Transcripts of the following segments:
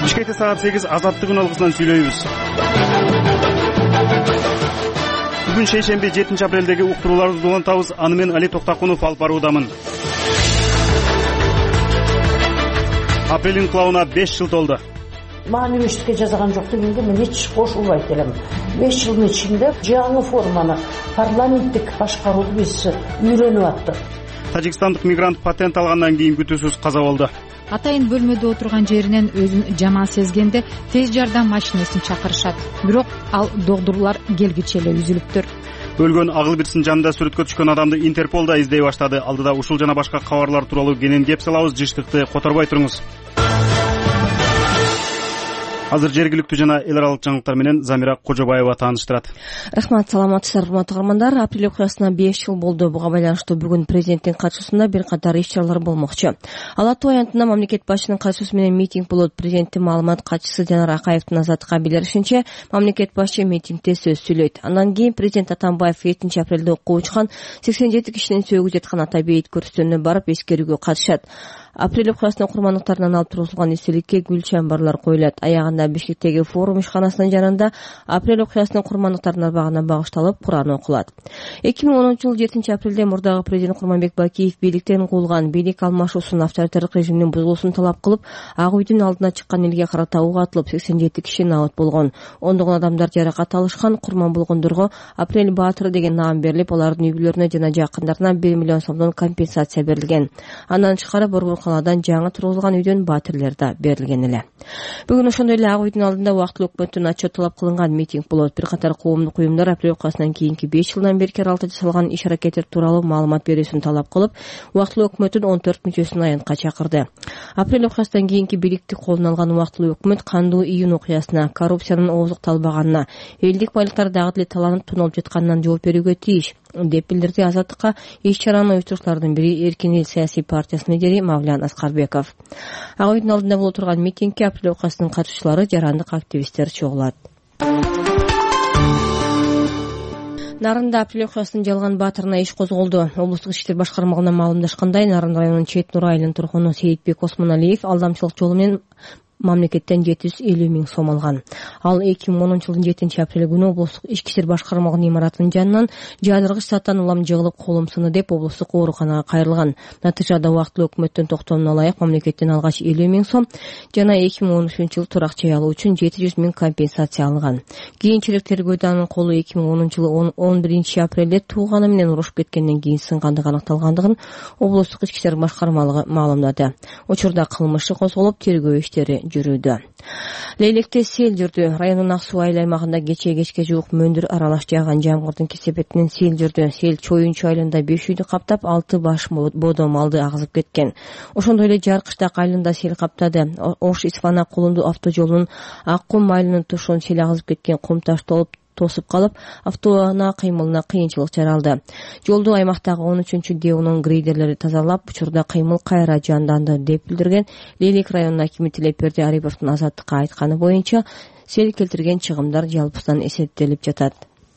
Бишкекте саат 8 азаттык алгысынан сүйлөйбүз. Бүгүн шейшемби 7 апрелдеги уктурууларды улантабыз. Аны мен Али Токтакунов алып баруудамын. Апрель инкылабына 5 жыл толду. Мага университетке жазган жок дегенге мен эч кошулбайт элем. 5 жылдын ичинде жаңы форманы парламенттик башкарууну биз үйрөнүп аттык. Тажикстандык мигрант патент алгандан кийин күтүүсүз каза болду. Атайын бөлмөдө отурган жеринен өзүн жаман сезгенде тез жардам машинасын чакырышат. Бирок ал догдурлар келгиче эле үзүлүптүр. Өлгөн Агыл Бирсин жанында сүрөткө түшкөн адамды Интерпол да издей баштады. Алдыда ушул жана башка кабарлар тууралуу кенен кеп салабыз. Жыштыкты которбой туруңуз. Азыр жергиликтүү жана эл аралык жаңылыктар менен Замира Кожобаева тааныштырат. Рахмат, саламатсыздар, урматтуу угармандар. Апрель окуясына 5 жыл болду. Буга байланыштуу бүгүн президенттин катышуусунда бир катар иш-чаралар болмокчу. Ала Атуу аянтында мамлекет башчынын катышуусу менен митинг болот. Президенттин маалымат катчысы Жанар Акаевдин азаттыкка билдиришинче, мамлекет башчы митингде сөз сүйлөйт. Андан кийин президент Атамбаев 7 апрелде окууга учкан 87 кишинин сөөгү жаткан ата бейит көрсөтүүнүнө барып эскерүүгө катышат. Апрель окуясынын курмандыктарынан алып турулган эстеликке гүл чамбарлар коюлат. Аягында Бишкектеги форум ишканасынын жанында апрель окуясынын курмандыктарынын арбагына багышталып Куран окулат. 2010-жыл 7 апрелде мурдагы президент Курманбек Бакиев бийликтен куулган. Бийлик алмашуусун авторитардык режимдин бузулуусун талап кылып, Ак үйдүн алдына чыккан элге карата ок атылып 87 киши набат болгон. Ондогон адамдар жаракат алышкан. Курман болгондорго Апрель Баатыр деген наам берилип, алардын үй бүлөлөрүнө жана жакындарына 1 миллион сомдон компенсация берилген. Андан тышкары Борборкаладан жаңы тургузулган үйдөн батирлер да берилген эле. Бүгүн ошондой эле Ак үйдүн алдында убактылуу өкмөттүн отчет талап кылынган митинг болот. Бир катар коомдук уюмдар Апрель окуясынан кийинки 5 жылдан бери аралыкта жасалган иш-аракеттер тууралуу маалымат берүүсүн талап кылып, убактылуу өкмөттүн 14 мүчөсүн аянтка чакырды. Апрель окуясынан кийинки бийликти колуна алган убактылуу өкмөт кандуу июнь окуясына, коррупциянын ооздукталбаганына, элдик байлыктар дагы деле таланып тоноолуп жатканынан жооп берүүгө тийиш деп билдирди Азаттыкка иш-чараны уюштуруучулардын бири Эркин эл саясий партиясынын лидери Мавлян Аскарбеков. Ак үйдүн алдында болуп турган митингке Апрель окуясынын катышуучулары жарандык активисттер чогулат. Нарында Апрель окуясынын жалган баатырына иш козголду. Облустук иштер башкармалыгына маалымдашкандай, Нарын районунун Чет Нур айылынын тургуну Сейитбек Осмоналиев алдамчылык жолу менен мамлекеттен 750 миң сом алган. Ал 2010-жылдын 7 апрель күнү облустук ички иштер башкармалыгынын имаратынын жанынан жаадыргыч заттан улам жыгылып колум сыны деп облустук ооруканага кайрылган. Натыйжада убактылуу өкмөттүн токтомуна ылайык мамлекеттен алгач 50 миң сом жана 2013-жылы турак жай алуу үчүн 700 миң компенсация алган. Кийинчерээк тергөөдө анын колу 2010-жылы 11 апрелде тууганы менен урушуп кеткенден кийин сынгандыгы аныкталгандыгын облустук ички иштер башкармалыгы маалымдады. Учурда кылмышы козголуп, тергөө иштери жүрүүдө. Лейлекте сел жүрдү. Районун Ак суу айыл аймагында кечке жуук мөндүр аралаш жааган жамгырдын кесепетинен сел жүрдү. Сел Чоюнчу айылында 5 үйдү каптап, 6 баш бодо малды агызып кеткен. Ошондой эле Жаркыштак айылында сел каптады. Ош Исфана Кулунду автожолунун Ак кум айылынын тушун сел агызып кеткен. Кум таш толуп тосуп калып, автоунаа кыймылына кыйынчылык жаралды. Жолду аймактагы 13-ГУнун грейдерлери тазалап, учурда кыймыл кайра жанданды деп билдирген Лейлек районунун акими Тилепберди Ариповдун Азаттыкка айтканы боюнча, сел келтирген чыгымдар жалпысынан эсептелип жатат.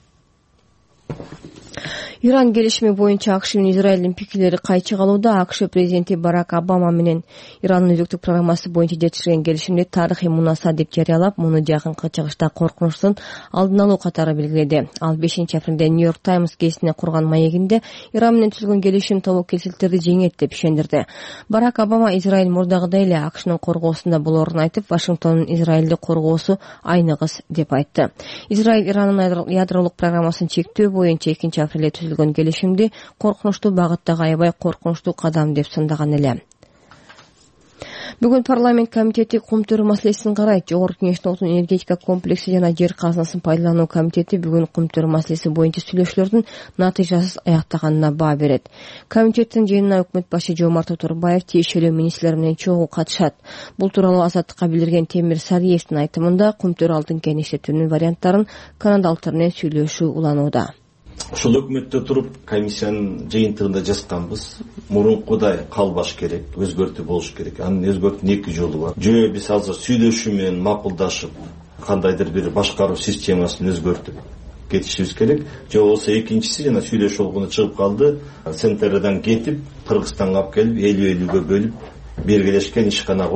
Иран келишими боюнча АКШ менен Израилдин пикирлери кайчы калууда. АКШ президенти Барак Обама менен Ирандын өзөктүк программасы боюнча жетишкен келишимди тарыхый мунаса деп жарыялап, муну жакынкы чыгышта коркунучтун алдын алуу катары белгиледи. Ал 5 апрелде Нью-Йорк Таймс гезитине курган маегинде Иран менен түзүлгөн келишим тобокелчиликтерди жеңет деп ишендирди. Барак Обама Израиль мурдагыдай эле АКШнын коргоосунда болоорун айтып, Вашингтондун Израилди коргоосу айныгыс деп айтты. Израиль Ирандын ядролук программасын чектөө боюнча 2 апрелде түзүлгөн келишимди коркунучтуу багыттагы аябай коркунучтуу кадам деп сындаган эле. Бүгүн парламент комитети кум төрү маселесин карайт. Жогорку Кеңештин отун энергетика комплекси жана жер казынасын пайдалануу комитети бүгүн кум төрү маселеси боюнча сүйлөшүүлөрдүн натыйжасыз аяктаганына баа берет. Комитеттин жыйынына өкмөт башы Жомарт Оторбаев тиешелүү министрлер менен чогуу катышат. Бул тууралуу Азаттыкка билдирген Темир Сариевдин айтымында кум төрү алдын иштетүүнүн варианттарын канадалыктар менен сүйлөшүү уланууда. Ушул өкмөттө туруп комиссиянын жыйынтыгында жазганбыз. Мурункудай калбаш керек, өзгөртүү болуш керек. Анын өзгөртүүнүн 2 жолу бар. Жөө биз азыр сүйлөшүү менен макулдашып, кандайдыр бир башкаруу системасын өзгөртүп кетишибиз керек. Жөө болсо экинчиси жана сүйлөшүү болгону чыгып калды. СНТРдан кетип, Кыргызстанга алып келип, 50-50гө бөлүп, бергелешкен ишкана куруп,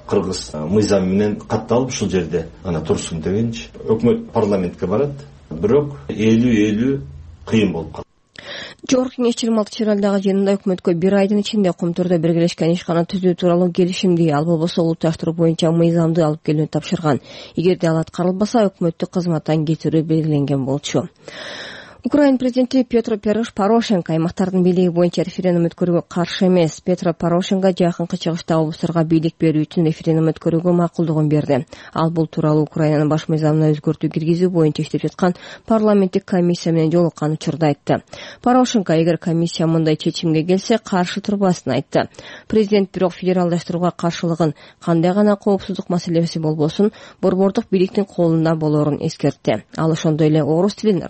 кыргыз мыйзам менен катталып ушул жерде ана турсун дегенчи. Өкмөт парламентке барат, бирок 50-50 кыйын болуп калат. Жогорку кеңеш 26 жыйынында өкмөткө бир айдын ичинде Кумтурда биргелешкен ишкана түзүү тууралуу келишимди, ал болбосо улутташтыруу боюнча мыйзамды алып келүүнү тапшырган. Эгерде ал аткарылбаса, өкмөттү кызматтан кетирүү белгиленген болчу. Украина президенти Петро Порошенко аймактардын бийлиги боюнча референдум өткөрүүгө каршы эмес. Петро Порошенко жакынкы чыгышта облустарга бийлик берүү үчүн референдум өткөрүүгө макулдугун берди. Ал бул тууралуу Украинанын баш мыйзамына өзгөртүү киргизүү боюнча иштеп жаткан парламенттик комиссия менен жолуккан учурда айтты. Порошенко эгер комиссия мындай чечимге келсе, каршы турбасын айтты. Президент бирок федералдаштырууга каршылыгын, кандай гана коопсуздук маселеси болбосун, борбордук бийликтин колунда болоорун эскертти. Ал ошондой эле орус тилине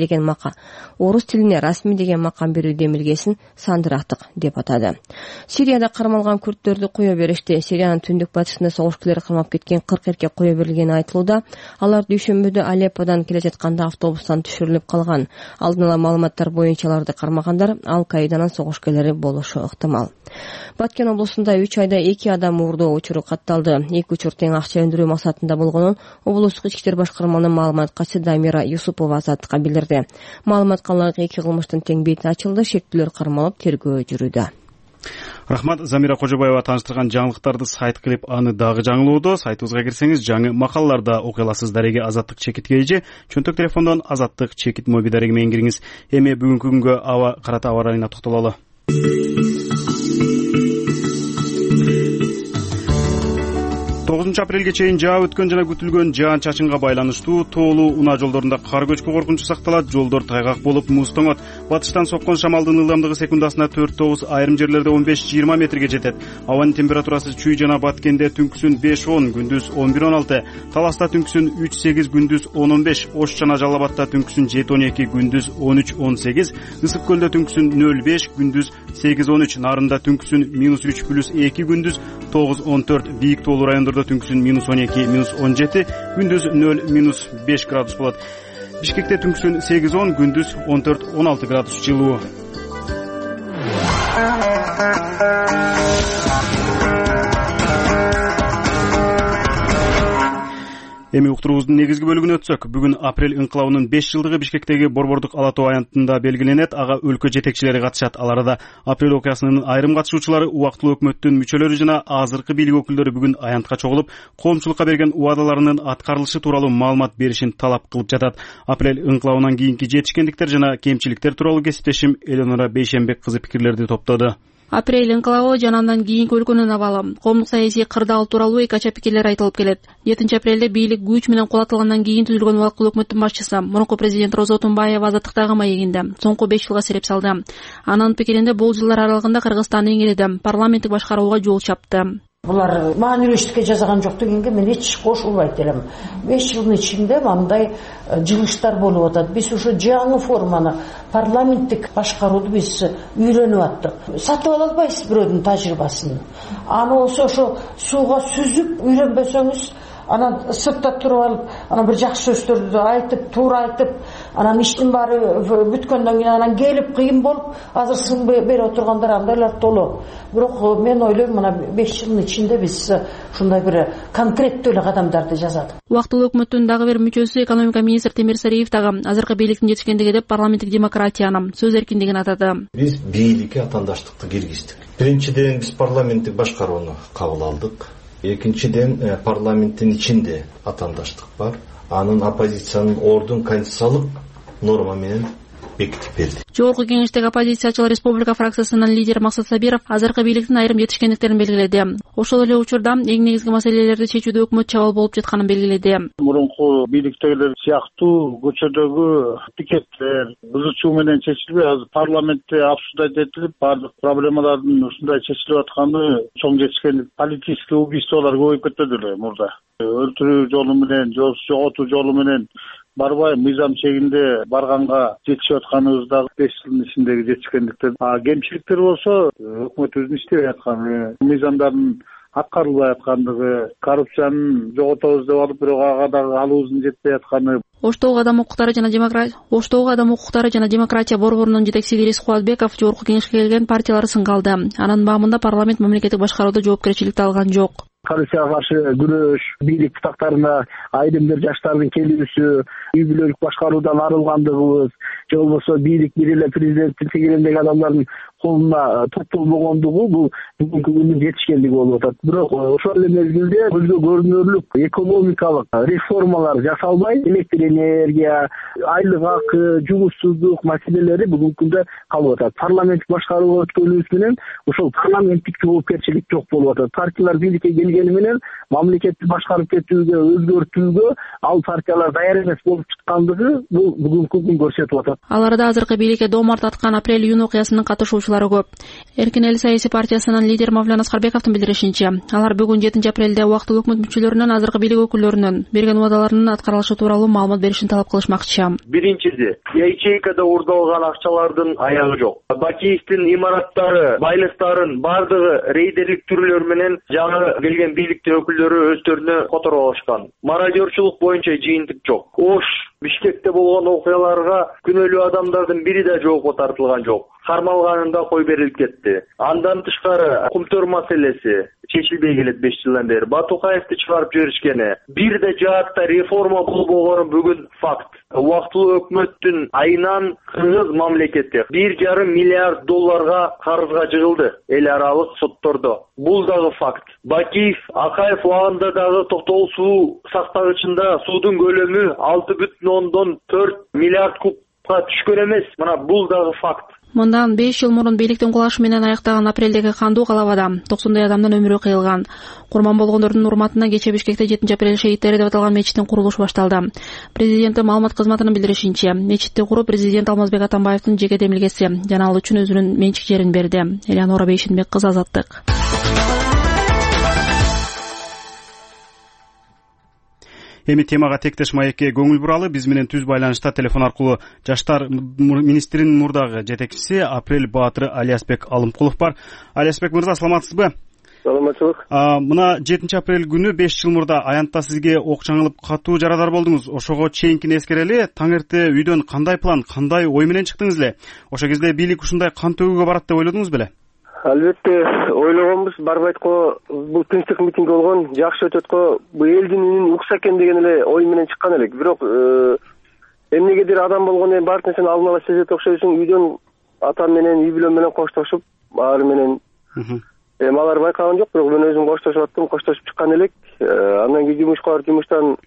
расмий деген макам берүү демилгесин сандырактык деп атады. Сирияда кармалган күрттөрдү кое беришти. Сириянын түндүк батышында согуш күлөрү камап кеткен 40 эркек кое берилгени айтылууда. Алар дүйшөмбүдө Алепподон келе жатканда автобустан түшүрүлүп калган. Алдын ала маалыматтар боюнча аларды кармагандар Ал-Каиданын согушкерлери болушу ыктымал. Баткен облусунда 3 айда 2 адам уурдоо учуру катталды. 2 учур тең акча өндүрүү максатында болгонун облустук ички иштер башкарманын маалыматкачы Дамира Юсупова азаттыкка билдирди. Маалыматка ылайык 2 кылмыштын тең бети ачылды, шектүүлөр кармалып тергөө жүрүүдө. Рахмат, Замира Кожобаева тааныштырган жаңылыктарды сайт кылып, аны дагы жаңылоодо. Сайтыбызга кирсеңиз, жаңы макалаларда окуй аласыз. Дареги Азаттык чекит кейжи, чөнтөк телефондон Азаттык чекит моби дареги менен кириңиз. Эми бүгүнкү күнгө карата аба ырайына токтололу. 9 апрелге чейин жаап өткөн жана күтүлгөн жаан-чачынга байланыштуу тоолуу унаа жолдорунда кар көчкү коркунучу сакталат. Жолдор тайгак болуп, муз тоңот. Батыштан соккон шамалдын ылдамдыгы секундасына 4-9, айрым жерлерде 15-20 метрге жетет. Абанын температурасы чүй жана Баткенде түнкүсүн 5-10, күндүз 11-16, Таласта түнкүсүн 3-8, күндүз 10-15, Ош жана Жалал Абадта түнкүсүн 7-12, күндүз 13-18, Ысык көлдө түнкүсүн 0-5, күндүз 8-13, Нарында түнкүсүн -3+2, күндүз 9-14, бийик тоолуу райондордо түнкүсүн -12, -17, күндүз 0-5 градус болот. Бишкекте түнкүсүн 8-10, күндүз 14-16 градус жылуу. Эми уктуруубуздун негизги бөлүгүнө өтсөк, бүгүн апрель ыңкылабынын 5 жылдыгы Бишкектеги борбордук ала тоо аянтында белгиленет. Ага өлкө жетекчилери катышат. Ал арада апрель окуясынын айрым катышуучулары, убактылуу өкмөттүн мүчөлөрү жана азыркы бийлик өкүлдөрү бүгүн аянтка чогулуп, коомчулукка берген убадаларынын аткарылышы тууралуу маалымат беришин талап кылып жатат. Апрель ыңкылабынан кийинки жетишкендиктер жана кемчиликтер тууралуу кесиптешим Элеонора Бейшенбек кызы пикирлерди топтоду. Апрель ыңкылабы жана андан кийинки өлкөнүн абалы, коомдук саясий кырдаал тууралуу эки ача пикирлер айтылып келет. 7 апрелде бийлик күч менен кулатылгандан кийин түзүлгөн убактылуу өкмөттүн башчысы, мурунку президент Роза Отунбаева азаттыктагы маегинде соңку 5 жылга сереп салды. Анын пикиринде бул жылдар аралыгында Кыргызстан эңириде парламенттик башкарууга жол чапты. Булар мага юристке жазган жок дегенге мен эч кошулбайт элем. 5 жылдын ичинде мындай жылыштар болуп атат. Биз ушу жаңы форманы, парламенттик башкарууду биз үйрөнүп аттык. Сатып ала албайсыз бирөөнүн тажрыйбасын. Аны болсо ошо сууга сүзүп үйрөнбөсөңүз, анан сыртта туруп алып, анан бир жакшы сөздөрдү айтып, туура айтып, анан иштин баары бүткөндөн кийин анан келип кыйын болуп, азыр сын берип отургандар андайлар толо. Бирок мен ойлойм, мына 5 жылдын ичинде биз ушундай бир конкреттүү эле кадамдарды жасадык. Убактылуу өкмөттүн дагы бир мүчөсү, экономика министри Темир Сариев дагы азыркы бийликтин жетишкендиги деп парламенттик демократияны, сөз эркиндигин атады. Биз бийликке атаандаштыкты киргиздик. Биринчиден биз парламенттик башкарууну кабыл алдык. Экинчиден парламенттин ичинде атаандаштык бар. Анын оппозициянын ордун конституциялык норма менен бекитип берди. Жогорку кеңештеги оппозициячыл республика фракциясынын лидери Максат Сабиров азыркы бийликтин айрым жетишкендиктерин белгиледи. Ошол эле учурда эң негизги маселелерди чечүүдө өкмөт чабал болуп жатканын белгиледи. Мурунку бийликтегилер сыяктуу көчөдөгү пикеттер бузучуу менен чечилбей, азыр парламентте обсуждать этилип, баардык проблемалардын ушундай чечилип атканы чоң жетишкендик. Политический убийстволор көбөйүп кетти эле мурда. Өлтүрүү жолу менен, жоготуу жолу менен барбай мыйзам чегинде барганга жетишип атканыбыз дагы 5 жылдын ичиндеги жетишкендиктер. Кемчиликтер болсо өкмөтүбүздүн иштебей атканы, мыйзамдардын аткарылбай аткандыгы, коррупцияны жоготобуз деп алып, бирок ага дагы алуубуздун жетпей атканы. Оштогу адам укуктары жана демократия борборунун жетекчиси Ирис Кубатбеков жогорку кеңешке келген партиялар сынга алды. Анын баамында парламент мамлекеттик башкарууда жоопкерчиликти алган жок. коррупцияга каршы күрөш, бийлик бутактарына айрым бир жаштардын келүүсү, үй бүлөлүк башкаруудан арылгандыгыбыз, же болбосо бийлик бир эле президенттин тегерендеги адамдардын колуна топтолбогондугу бул бүгүнкү күндүн жетишкендиги болуп атат. Бирок ошол эле мезгилде көзгө көрүнөрлүк экономикалык реформалар жасалбай, электр энергия, айлык акы, жумушсуздук маселелери бүгүнкү күндө калып атат. Парламенттик башкарууга өткөнүбүз менен ошол парламенттик жоопкерчилик жок болуп атат. Партиялар бийликке келгени менен мамлекетти башкарып кетүүгө, өзгөртүүгө ал партиялар даяр эмес болуп чыккандыгы бул бүгүнкү күн көрсөтүп атат. Аларда азыркы бийликке доомар таткан апрель-июнь окуясынын катышуучулары көп. Эркин эл саясий партиясынын лидери Мавлен Аскарбековдун билдиришинче, алар бүгүн 7-апрелде убактылуу өкмөт мүчөлөрүнөн, азыркы бийлик өкүлдөрүнөн берген убадаларынын аткарылышы тууралуу маалымат беришин талап кылышмакчы. Биринчиси, ячейкада уурдалган акчалардын аягы жок. Бакиевдин имараттары, байлыктарын бардыгы рейдерлик түрлөр менен жаңы келген бийликтин өкүлдөрү өздөрүнө которуп алышкан. Мародерчулук боюнча жыйынтык жок. Ош, Бишкекте болгон окуяларга күнөөлүү адамдардын бири да жоопко тартылган жок. Кармалганында кой берилип кетти. Андан тышкары кумтөр маселеси чечилбей келет 5 жылдан бери. Батукаевди чыгарып жиберишкени, бир да жаатта реформа болбогону бүгүн факт. Убактылуу өкмөттүн айынан кыргыз мамлекети 1,5 миллиард долларга карызга жыгылды эл аралык соттордо. Бул дагы факт. Бакиев, Акаев убагында дагы токтогул суу сактагычында суудун көлөмү 6,4 миллиард кубка түшкөн эмес. Мына бул дагы факт. Мындан 5 жыл мурун бийликтин кулашы менен аяктаган апрелдеги кандуу калабада 90 адамдын өмүрү кыйылган. Курман болгондордун урматына кече Бишкекте 7-апрель шейиттери деп аталган мечиттин курулушу башталды. Президенттин маалымат кызматынын билдиришинче, мечитти куруп президент Алмазбек Атамбаевдин жеке демилгеси жана ал үчүн өзүнүн менчик жерин берди. Элеонора Бейшенбек кызы, Азаттык. Эми темага тектеш маекке көңүл буралы. Биз менен түз байланышта телефон аркылуу жаштар министринин мурдагы жетекчиси Апрель Баатыры Алиасбек Алымкулов бар. Алиасбек мырза, саламатсызбы? Саламатчылык. Мына 7-апрель күнү 5 жыл мурда аянтта сизге ок жаңылып катуу жарадар болдуңуз. Ошого чейинкини эскерели, таң эрте үйдөн кандай план, кандай ой менен чыктыңыз эле? Ошо кезде бийлик ушундай кан төгүүгө барат деп ойлодуңуз беле? Албетте ойлогонбуз. Барбайтко бул тынчтык митинг болгон, жакшы өтөт го, бул элдин үнүн укса экен деген эле ой менен чыккан элек. Бирок эмнегедир адам болгондон кийин баардык нерсени алдын ала сезет окшойсуң. Үйдөн атам менен, үй бүлөм менен коштошуп, алар менен алар байкаган жок, бирок мен өзүм коштошуп аттым, коштошуп чыккан элек. Андан кийин жумуштан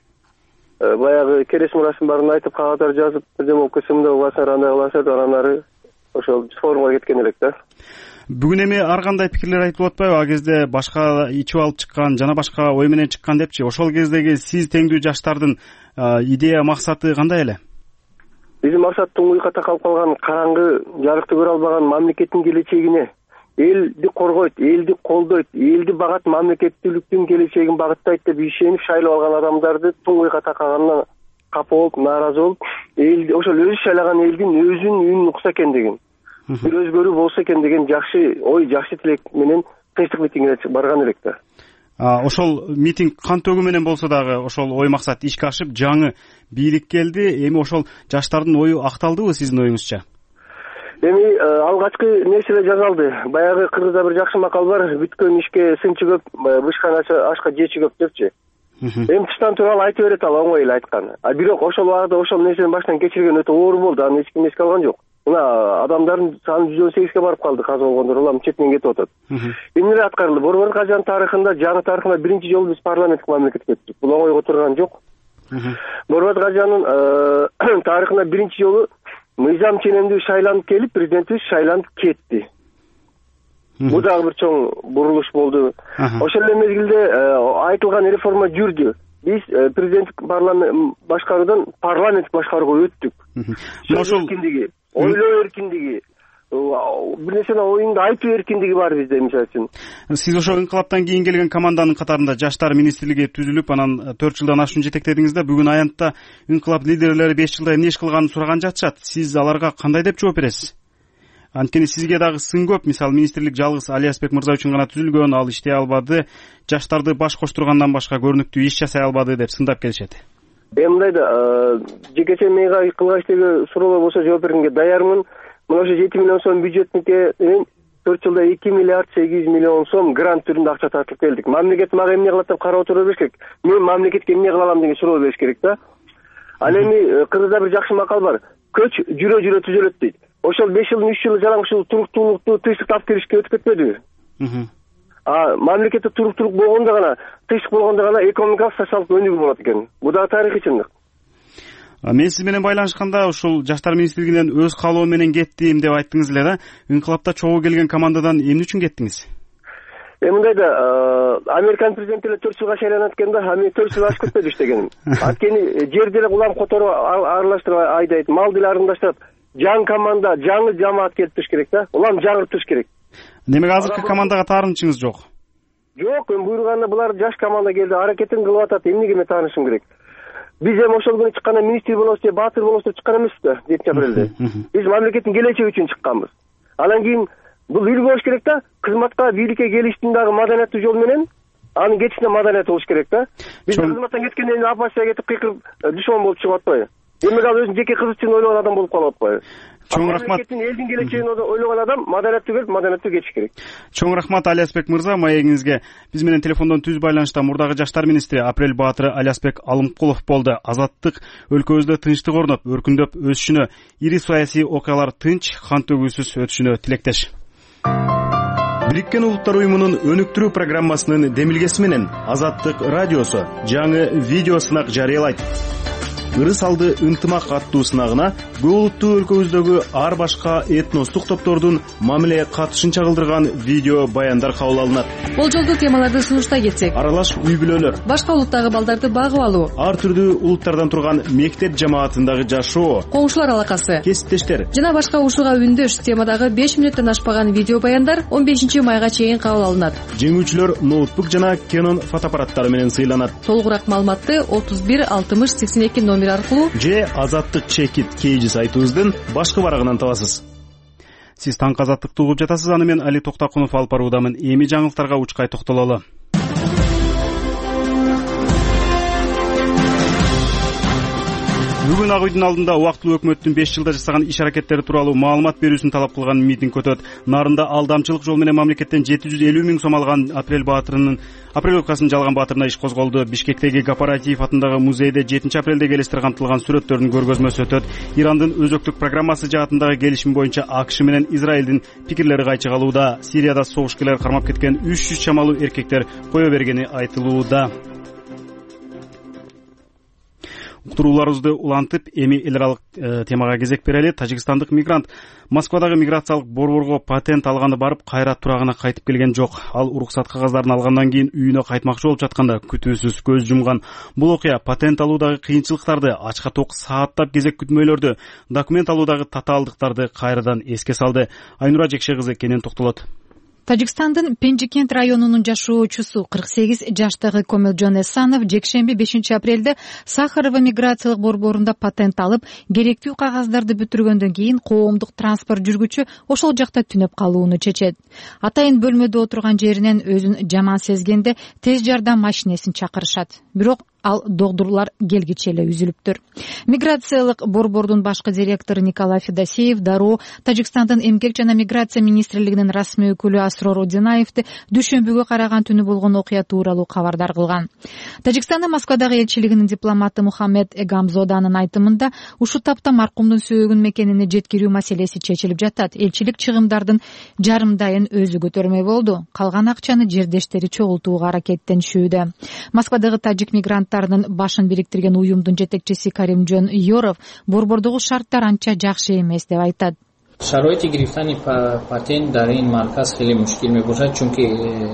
баягы керес мурасын баарын айтып, кагаздар жазып, бирдеме болуп кетсе мындай кыласыңар, андай кыласыңар деп анан ары ошол форумга кеткен элек да. Бүгүн эми ар кандай пикирлер айтылып атпайбы? А кезде башка ичип алып чыккан, жана башка ой менен чыккан депчи. Ошол кездеги сиз теңдүү жаштардын идея максаты кандай эле? Биздин максат туңгуйга такалып калган, караңгы, жарыкты көрө албаган мамлекеттин келечегине, элди коргойт, элди колдойт, элди багат, мамлекеттүүлүктүн келечегин багыттайт деп ишенип шайлап алган адамдарды туңгуйга такаганына капа болуп, нааразы болуп, элди ошол өзү шайлаган элдин өзүнүн үнүн укса экен деген, бир өзгөрүү болсо экен деген жакшы ой, жакшы тилек менен тынчтык митингине барган элек да. Ошол митинг кан төгүү менен болсо дагы ошол ой максат ишке ашып, жаңы бийлик келди. Эми ошол жаштардын ою акталдыбы сиздин оюңузча? Эми алгачкы нерселер жасалды. Баягы кыргызда бир жакшы макал бар, бүткөн ишке сынчы көп, бышкан ашка жечи көп депчи. Эми тыштан туруп айтып берет, ал оңой эле айткан. Бирок ошол убакта ошол нерсени баштан кечирген өтө оор болду. Аны эч ким эске алган жок. Мына адамдардын саны 118ге барып калды, каза болгондор улам четинен кетип атат. Эмне аткарылды? Борбор Кажанын тарыхында, жаңы тарыхында биринчи жолу биз парламенттик мамлекетке өттүк. Бул оңойго турган жок. Борбор Кажанын тарыхында биринчи жолу мыйзам ченемдүү шайланып келип, президентибиз шайланып кетти. Бул дагы бир чоң бурулуш болду. Ошол эле мезгилде айтылган реформа жүрдү. Биз президенттик башкаруудан парламенттик башкарууга өттүк. Ошол ойлоо эркиндиги, бир нерсени оюңду айтуу эркиндиги бар бизде, мисалы үчүн. Сиз ошо инкылаптан кийин келген команданын катарында жаштар министрлиги түзүлүп, анан 4 жылдан ашуун жетектедиңиз да. Бүгүн аянтта инкылап лидерлери 5 жылда эмне иш кылганын сураганын жатышат. Сиз аларга кандай деп жооп бересиз? Анткени сизге дагы сын көп. Мисалы, министрлик жалгыз Алиасбек мырза үчүн гана түзүлгөн, ал иштей албады, жаштарды баш коштургандан башка көрүнүктүү иш жасай албады деп сындап келишет. Мындай да, жекече мейга кылган иштеге суроолор болсо жооп бергенге даярмын. Мына ошо 7 миллион сом бюджетнике 4 жылда 2 миллиард 800 миллион сом грант түрүндө акча тартып келдик. Мамлекет мага эмне кылат деп карап отура бериш керек. Мен мамлекетке эмне кыла алам деген суроо бериш керек да. Ал эми Кыргызда бир жакшы макал бар. Көч жүрө түзөлөт дейт. Ошол 5 жылдын 3 жылы жалаң ушул туруктуулукту тыйсыктап келишке өтүп кетпедиби? Мамлекетте туруктуулук болгондо гана, тыйсык болгондо гана экономикалык социалдык өнүгүү болот экен. Бул дагы тарыхый чындык. Мен сиз менен байланышканда ушул Жаштар министрлигинен өз каалоо менен кеттим деп айттыңыз эле да. Инкылапта чогуу келген командадан эмне үчүн кеттиңиз? Мындай да, Американ президенти эле 4 жылга шайланат экен да, мен 4 жыл ашып кетпеди иштегеним. Анткени жер деле улам которуп, аралаштырып айдайт, мал деле арымдаштырып, жаңы команда, жаңы жамаат келип туруш керек да. Улам жаңырып туруш керек. Демек азыркы командага таарынычыңыз жок? Жок, мен буйруганда булар жаш команда келди, аракетин кылып атат, эмнеге мен таанышым керек? Биз эми ошол күнү чыкканда министр болобуз же баатыр болобуз деп чыккан эмеспиз да, 7-апрелде. Биз мамлекеттин келечеги үчүн чыкканбыз. Анан кийин бул үлгү болуш керек да, кызматка, бийликке келиштин дагы маданияттуу жол менен, анын кетишине маданият болуш керек да. Биз кызматтан кеткенден кийин оппозицияга кетип кыйкырып, душман болуп чыгып атпайбы? Демек ал өзүнүн жеке кызы үчүн ойлогон адам болуп калып атпайбы? Чоң рахмат. Элдин келечегин ойлогон адам маданияттуу келип, маданияттуу кетиш керек. Чоң рахмат Алиасбек мырза, маегиңизге. Биз менен телефондон түз байланышта мурдагы жаштар министри Апрель баатыры Алиасбек Алымкулов болду. Азаттык өлкөбүздө тынчтык орноп, өркүндөп өсүшүнө, ири саясий окуялар тынч, қан төгүүсүз өтүшүнө тилектеш. Бириккен Улуттар уюмунун өнүктүрүү программасынын демилгеси менен Азаттык радиосу жаңы видео сынак жарыялайт. Ырыс алды ынтымак аттуу сынагына көп улуттуу өлкөбүздөгү ар башка этностук топтордун мамиле катышын чагылдырган видео баяндар кабыл алынат. Болжолдуу темаларды сунуштай кетсек: аралаш үй бүлөлөр, башка улуттагы балдарды багып алуу, ар түрдүү улуттардан турган мектеп жамаатындагы жашоо, коңшулар алакасы, кесиптештер жана башка ушуга үндөш темадагы 5 мүнөттөн ашпаган видео баяндар 15 майга чейин кабыл алынат. Жеңүүчүлөр ноутбук жана Canon фотоаппараттары менен сыйланат. Толугураак маалыматты 31 60 82 номер аркылуу же Азаттык чекит кейжи сайтыбыздын башкы барагынан табасыз. Сиз таңкы азаттыкты угуп жатасыз. Аны мен Али Токтакунов алып баруудамын. Эми жаңылыктарга учкай токтололу. Бүгүн Ак үйдүн алдында убактылуу өкмөттүн 5 жылда жасаган иш аракеттери тууралуу маалымат берүүсүн талап кылган митинг өтөт. Нарында алдамчылык жол менен мамлекеттен 750 миң сом алган Апрель окуясын жалган баатырына иш козголду. Бишкектеги Кооператив атындагы музейде 7-апрелдеги элестер кантылган сүрөттөрдүн көргөзмөсү өтөт. Ирандын өзөктүк программасы жаатындагы келишим боюнча АКШ менен Израилдин пикирлери кайчыгалууда. Сирияда согушкерлер кармап кеткен 300 чамалуу эркектер кое бергени айтылууда. Уктурууларыбызды улантып, эми эл аралык темага кезек берели. Тажикстандык мигрант Москвадагы миграциялык борборго патент алганы барып, кайра турагына кайтып келген жок. Ал уруксат кагаздарын алгандан кийин үйүнө кайтмакчы болуп жатканда күтүүсүз көз жумган. Бул окуя патент алуудагы кыйынчылыктарды, ачка ток сааттап кезек күтмөйлөрдү, документ алуудагы татаалдыктарды кайрадан эске салды. Айнура Жекше кызы кенен токтолот. Тажикстандын Пенжикент районунун жашоочусу 48 жаштагы Комилжон Эсанов жекшемби 5-апрелде Сахарова миграциялык борборунда патент алып, керектүү кагаздарды бүтүргөндөн кийин коомдук транспорт жүргүчү ошол жакта түнөп калууну чечет. Атайын бөлмөдө отурган жеринен өзүн жаман сезгенде тез жардам машинесин чакырышат. Бирок ал догдурлар келгиче эле үзүлүптүр. Миграциялык борбордун башкы директору Николай Федосеев дароо Тажикстандын эмгек жана миграция министрлигинин расмий өкүлү Асрор Одинаевди дүйшөмбүгө караган түнү болгон окуя тууралуу кабардар кылган. Тажикстандын Москвадагы элчилигинин дипломаты Мухаммед Эгамзоданын айтымында ушул тапта маркумдун сөөгүн мекенине жеткирүү маселеси чечилип жатат. Элчилик чыгымдардын жарымдайын өзү көтөрмөй болду. Калган акчаны жердештери чогултууга аракеттенишүүдө. Москвадагы тажик мигранттарынын башын бириктирген уюмдун жетекчиси Каримжон Йоров борбордогу шарттар анча жакшы эмес деп айтат. شرایط گرفتن پاتنت در این مرکز خیلی مشکل میباشد چون که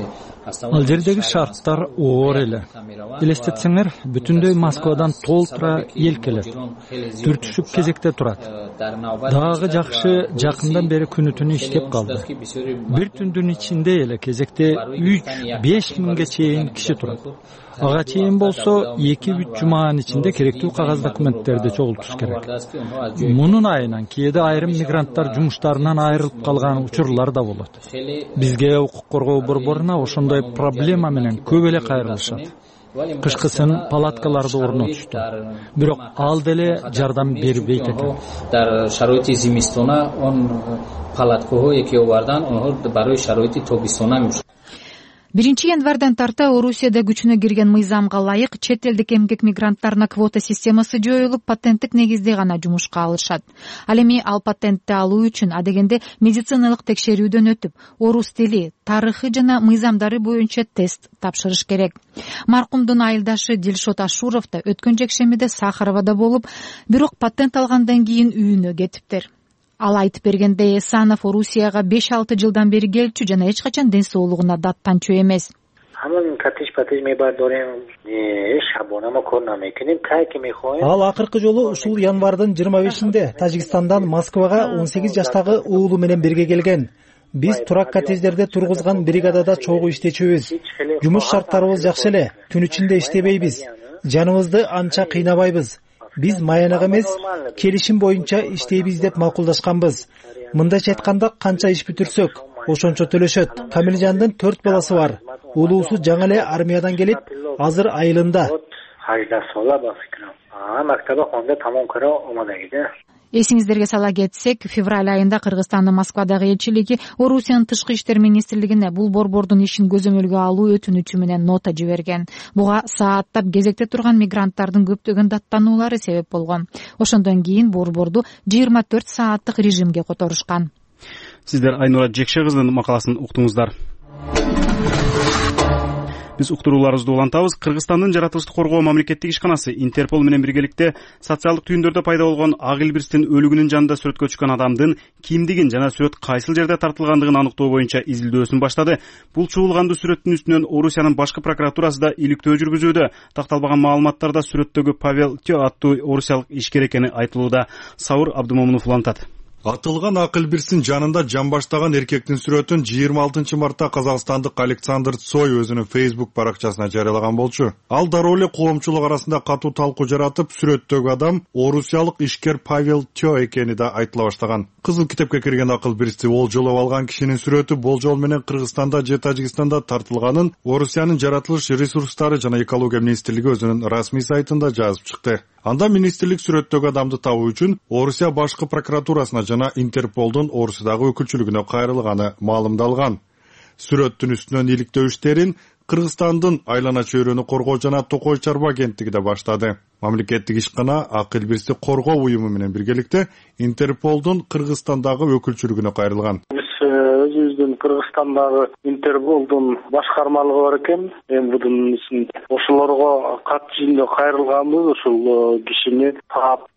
Ал жердеги шарттар оор эле. Элестетсеңер, бүтүндөй Москвадан толтура эл келет. Түртүшүп кезекте турат. Дагы жакшы жакындан бери күнү-түнү иштеп калды. Бир түндүн ичинде эле кезекте 3-5 миңге чейин киши турат. Ага чейин болсо 2-3 жуманын ичинде керектүү кагаз документтерди чогултуш керек. Мунун айынан кээде айрым мигранттар жумуштарынан айрылып калган учурлар да болот. Бизге укук коргоо борборуна ошондой проблема менен көп эле кайрылышат. кышкысын палаткаларды орнотушту, бирок ал деле жардам бербейт экен. Дар шароити зимистона он палаткаҳо экиовардан онҳо барои шароити тобистона мешуд. 1-январдан тарта Орусияда күчүнө кирген мыйзамга ылайык чет элдик эмгек мигранттарына квота системасы жоюлуп, патенттик негизде гана жумушка алышат. Ал эми ал патентти алуу үчүн адегенде медициналык текшерүүдөн өтүп, орус тили, тарыхы жана мыйзамдары боюнча тест тапшырыш керек. Маркумдун айылдашы Дилшот Ашуров да өткөн жекшембиде Сахаровада болуп, бирок патент алгандан кийин үйүнө кетиптир. Ал айтып бергендей, Эсанов Орусияга 5-6 жылдан бери келчү жана эч качан ден соолугуна даттанчу эмес. Ал акыркы жолу ушул январдын 25-inde Тажикстандан Москвага 18 жаштагы уулу менен бирге келген. Биз турак коттедждерде тургузган бригадада чогуу иштечүбүз. Жумуш шарттарыбыз жакшы эле, түн ичинде иштебейбиз. Жаныбызды анча кыйнабайбыз. Биз маянык эмес, келишим боюнча иштейбиз деп макулдашканбыз. Мындайча айтканда, канча иш бүтүрсөк, ошончо төлөшөт. Камилжандын 4 баласы бар. Улуусу жаңы эле армиядан келип, азыр айылында. Эсиңиздерге сала кетсек, февраль айында Кыргызстандын Москвадагы элчилиги Орусиянын тышкы иштер министрлигине бул борбордун ишин көзөмөлгө алуу өтүнүчү менен нота жиберген. Буга сааттап кезекте турган мигранттардын көптөгөн даттануулары себеп болгон. Ошондон кийин борборду 24 сааттык режимге которушкан. Сиздер Айнура Жекше кызынын макаласын уктуңуздар. Биз уктурууларыбызды улантабыз. Кыргызстандын жаратылышты коргоо мамлекеттик ишканасы Интерпол менен биргеликте социалдык түйүндөрдө пайда болгон ак илбирстин өлүгүнүн жанында сүрөткө чыккан адамдын кимдигин жана сүрөт кайсыл жерде тартылгандыгын аныктоо боюнча изилдөөсүн баштады. Бул чуулгандуу сүрөттүн үстүнөн Орусиянын башкы прокуратурасы да иликтөө жүргүзүүдө. Такталбаган маалыматтарда сүрөттөгү Павел Тё аттуу орусиялык ишкер экени айтылууда. Саур Абдымомунов улантат. Атылган ак илбирстин жанында жан баштаган эркектин сүрөтүн 26 мартта казакстандык Александр Цой өзүнүн Facebook баракчасына жарыялаган болчу. Ал дароо эле коомчулук арасында катуу талкуу жаратып, сүрөттөгү адам орусиялык ишкер Павел Тё экени да айтыла баштаган. Кызыл китепке кирген ак илбирсти болжолоп алган кишинин сүрөтү болжол менен Кыргызстанда же Тажикстанда тартылганын Орусиянын жаратылыш ресурстары жана экология министрлиги өзүнүн расмий сайтында жазып чыкты. Анда министрлик сүрөттөгү адамды табуу үчүн Орусия башкы прокуратурасына жана Интерполдун Орусиядагы өкүлчүлүгүнө кайрылганы маалымдалган. Сүрөттүн үстүнөн иликтөө иштерин Кыргызстандын айлана чөйрөнү коргоо жана Токой чарба агенттиги да баштады. Мамлекеттик ишкана ак илбирсти коргоо уюму менен биргеликте Интерполдун Кыргызстандагы өкүлчүлүгүнө кайрылган. Өзүбүздүн Кыргызстандагы Интерполдун башкармалыгы бар экен. Будун ичинде ошолорго кат жүзүндө кайрылганбыз. Ошол кишини таап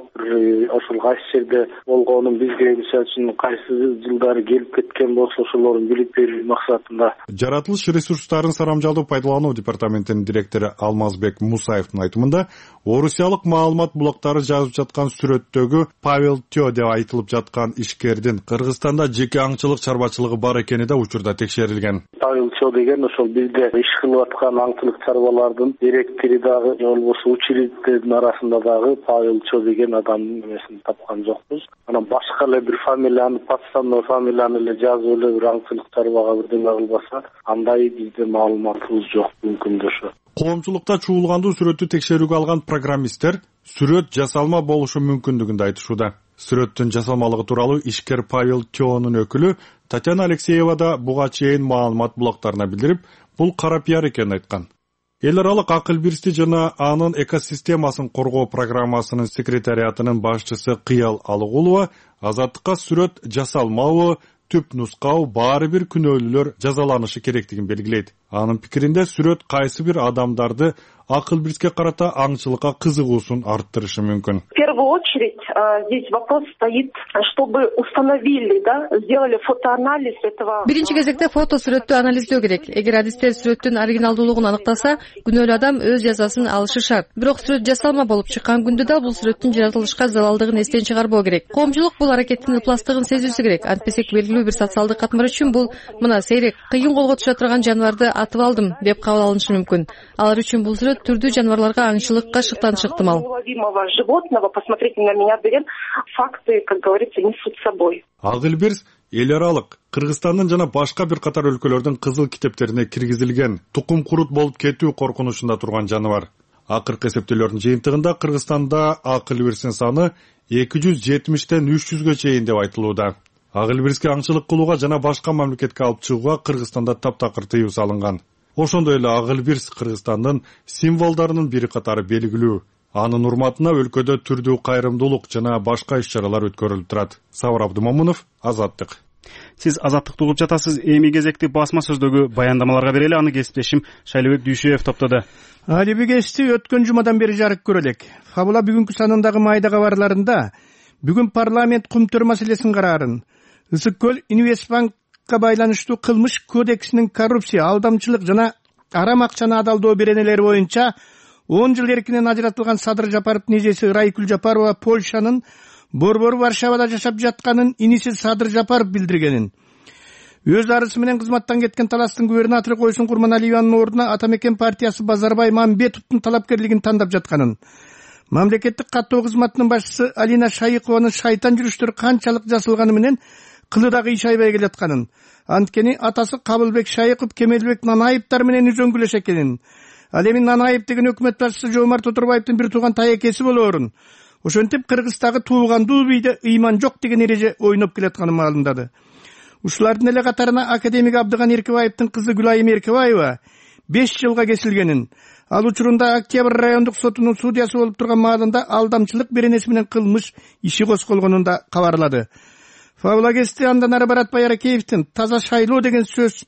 ошол кайсы жерде болгонун бизге мисалы үчүн кайсы жылдары келип кеткен болсо ошолорун билип берүү максатында. Жаратылыш ресурстарын сарамжалдуу пайдалануу департаментинин директору Алмазбек Мусаевдин айтымында, орусиялык маалымат булактары жазып жаткан сүрөттөгү Павел Тё деп айтылып жаткан ишкердин Кыргызстанда жеке аңчылык чарбачылыгы бар экени да учурда текшерилген. Павел Тё деген ошол бизде иш кылып аткан аңчылык чарбалардын директори дагы, же болбосо учредителдердин арасында дагы Павел Тё деген адамдын эмесин тапкан жокпуз. Анан башка эле бир фамилияны, подставной фамилияны эле жазып эле бир аңчылык чарбага бирдеме кылбаса, андай бизде маалыматыбыз жок мүмкүндө ошо. Коомчулукта чуулгандуу сүрөттү текшерүүгө алган программисттер сүрөт жасалма болушу мүмкүндүгүн да айтышууда. Сүрөттүн жасалмалыгы тууралуу ишкер Павел Тёнун өкүлү Татьяна Алексеева да буга чейин маалымат булактарына билдирип, бул кара пиар экенин айткан. Эл аралык ак илбирсти жана анын экосистемасын коргоо программасынын секретариатынын башчысы Кыял Алыгулова Азаттыкка сүрөт жасалмабы, түп нускабы баары бир күнөөлүүлөр жазаланышы керектигин белгилейт. Анын пикиринде сүрөт кайсы бир адамдарды ак илбирске карата аңчылыкка кызыгуусун арттырышы мүмкүн. В первую очередь здесь вопрос стоит, чтобы установили, сделали фотоанализ этого. Биринчи кезекте фото сүрөттү анализдөө керек. Эгер адистер сүрөттүн оригиналдуулугун аныктаса, күнөөлүү адам өз жазасын алышы шарт. Бирок сүрөт жасалма болуп чыккан күндө да бул сүрөттүн жаратылышка залалдыгын эстен чыгарбоо керек. Коомчулук бул аракеттин ыпластыгын сезүүсү керек. Антпесек белгилүү бир социалдык катмар үчүн бул мына сейрек, кыйын колго түшө турган жаныбарды атып алдым деп кабыл алынышы мүмкүн. Алар үчүн бул сүрөт түрдүү жаныбарларга аңчылыкка шыктанышы ыктымал. Животного, посмотрите на меня, деген факты, как говорится, несут с собой. Ак илбирс эл аралык, Кыргызстандын жана башка бир катар өлкөлөрдүн кызыл китептерине киргизилген тукум курут болуп кетүү коркунучунда турган жаныбар. Акыркы эсептөөлөрдүн жыйынтыгында Кыргызстанда акыл вирсин саны 270ден 300гө чейин деп айтылууда. Акыл вирске аңчылык кылууга жана башка мамлекетке алып чыгууга Кыргызстанда таптакыр тыюу салынган. Ошондой эле акыл вирс Кыргызстандын символдорунун бири катары белгилүү. Анын урматына өлкөдө түрдүү кайрымдуулук жана башка иш-чаралар өткөрүлүп турат. Сабыр Абдымомунов, Азаттык. Сиз Азаттыкты угуп жатасыз. Эми кезекти басма сөздөгү баяндамаларга берели. Аны кесиптешим Шайлыбек Дүйшөев топтоду. Алиби кести өткөн жумадан бери жарык көрө элек. Фабула бүгүнкү санындагы майда кабарларында бүгүн парламент кумтөр маселесин караарын, Ысык көл Инвестбанкка байланыштуу кылмыш кодексинин коррупция, алдамчылык жана арам акчаны адалдоо беренелери боюнча 10 жыл эркинен ажыратылган Садыр Жапаровдун эжеси Райкүл Жапарова Польшанын Борбор Варшавада жашап жатканын иниси Садыр Жапаров билдиргенин, өз арысы менен кызматтан кеткен Таластын губернатору Койсун Курманалиеванын ордуна Атамекен партиясы Базарбай Мамбетовдун талапкерлигин тандап жатканын, мамлекеттик каттоо кызматынын башчысы Алина Шайыкованын шайтан жүрүштөрү канчалык жасалганы менен кылы дагы иш айбай келатканын, анткени атасы Кабылбек Шайыков Кемелбек Нанаевдер менен үзөңгүлөш экенин, ал эми Нанаев деген өкмөт башчысы Жоомарт Оторбаевдин бир тууган таекеси болоорун, ошентип Кыргызстагы туулгандуу бийде ыйман жок деген эреже ойноп келатканын маалымдады. Ушулардын эле катарына академик Абдыган Эркебаевдин кызы Гүлайым Эркебаева 5 жылга кесилгенин, ал учурунда Октябрь райондук сотунун судьясы болуп турган маалында алдамчылык беренеси менен кылмыш иши козголгонун да кабарлады. Фабула кести андан ары Баратбай Аракеевдин таза шайлоо деген сөз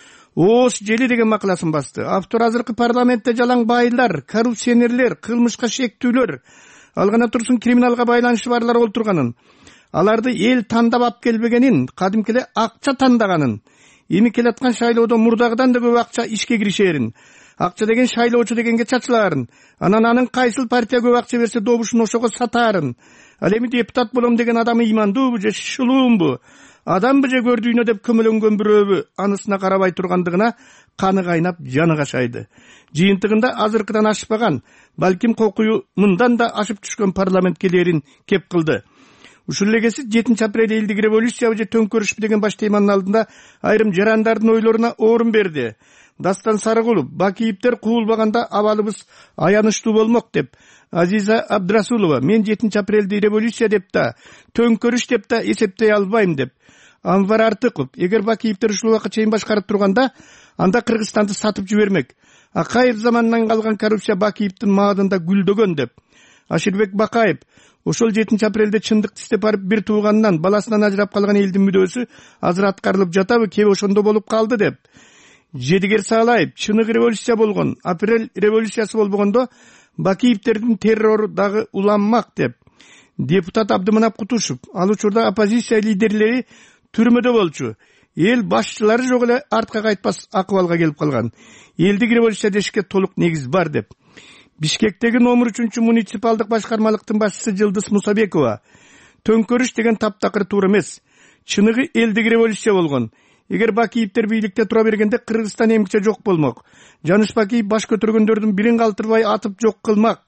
ооз жели деген макаласын басты. Автор азыркы парламентте жалаң байлар, коррупционерлер, кылмышка шектүүлөр, ал гана турсун криминалга байланышы барлар олтурганын, аларды эл тандап ап келбегенин, кадимки эле акча тандаганын, эми келаткан шайлоодо мурдагыдан да көп акча ишке киришерин, акча деген шайлоочу дегенге чачылаарын, анан анын кайсыл партия көп акча берсе добушун ошого сатаарын, ал эми депутат болом деген адам ыймандуубу же шылуумбу, адамбы же көрдүйнө деп көмөлөнгөн бирөөбү анысына карабай тургандыгына каны кайнап жаны кашайды. Жыйынтыгында азыркыдан ашпаган, балким кокую мындан да ашып түшкөн парламент келерин кеп кылды. Ушул эле кесип 7 апрель элдик революциябы же төңкөрүшпү деген баш теманын алдында айрым жарандардын ойлоруна орун берди. Дастан Сарыгулов, Бакиевдер куулбаганда абалыбыз аянычтуу болмок деп, Азиза Абдрасулова, мен 7 апрелди революция деп да, төңкөрүш деп да эсептей албайм деп, Анвар Артыков, эгер Бакиевдер ушул убакка чейин башкарып турганда, анда Кыргызстанды сатып жибермек. Акаев заманынан калган коррупция Бакиевдин маадында гүлдөгөн деп, Аширбек Бакаев, ошол 7 апрелде чындык тистеп барып бир тууганынан, баласынан ажырап калган элдин мүдөөсү азыр аткарылып жатабы, кеби ошондо болуп калды деп. Жедигер Саалаев, чыныгы революция болгон, апрель революциясы болбогондо Бакиевдердин террору дагы уланмак деп. Депутат Абдыманап Кутушев, ал учурда оппозиция лидерлери түрмөдө болчу. Эл башчылары жок эле артка кайтпас акыбалга келип калган. Элдик революция дешке толук негиз бар деп. Бишкектеги номер 3 муниципалдык башкармалыктын башчысы Жылдыз Мусабекова, төңкөрүш деген таптакыр туура эмес. Чыныгы элдик революция болгон. Эгер Бакиевдер бийликте тура бергенде Кыргызстан эмгиче жок болмок. Жаныш Бакиев баш көтөргөндөрдүн бирин калтырбай атып жок кылмак.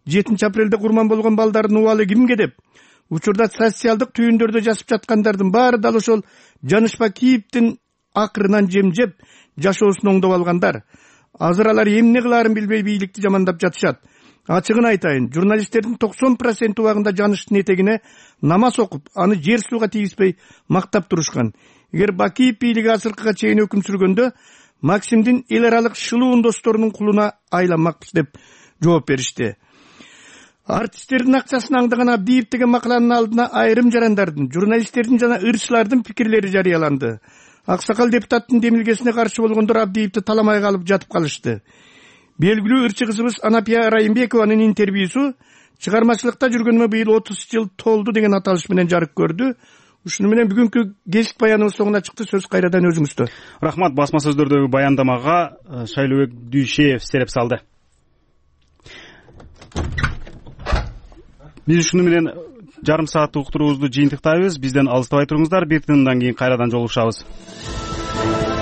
7 апрелде курман болгон балдардын убалы кимге деп? Учурда социалдык түйүндөрдө жасып жаткандардын баары дал ошол Жаныш Бакиевдин акырынан жемжеп жашоосун оңдоп алгандар. Азыр алар эмне кылаарын билбей бийликти жамандап жатышат. Ачыгын айтайын, журналисттердин 90% убагында Жаныштын этегине намаз окуп, аны жер сууга тийгизбей мактап турушкан. Эгер Бакиев бийлиги азыркыга чейин өкүм сүргөндө, Максимдин эл аралык шылуун досторунун кулуна айланмакпыз деп жооп беришти. Артисттердин акчасын аңдаган Абдиев деген макаланын алдына айрым жарандардын, журналисттердин жана ырчылардын пикирлери жарыяланды. Аксакал депутаттын демилгесине каршы болгондор Абдиевди таламай калып жатып калышты. Белгилүү ырчы кызыбыз Анапия Райымбекованын интервьюсу чыгармачылыкта жүргөнүмө быйыл 30 жыл толду деген аталыш менен жарык көрдү. Ушуну менен бүгүнкү гезит баяныбыз соңуна чыкты. Сөз кайрадан өзүңүздө. Рахмат, басма сөздөрдөгү баяндамага Шайлыбек Дүйшөев сереп салды. Биз ушуну менен жарым сааттык уктуруубузду жыйынтыктайбыз. Бизден алыстабай туруңуздар. Бир тындан кийин кайрадан жолугушабыз.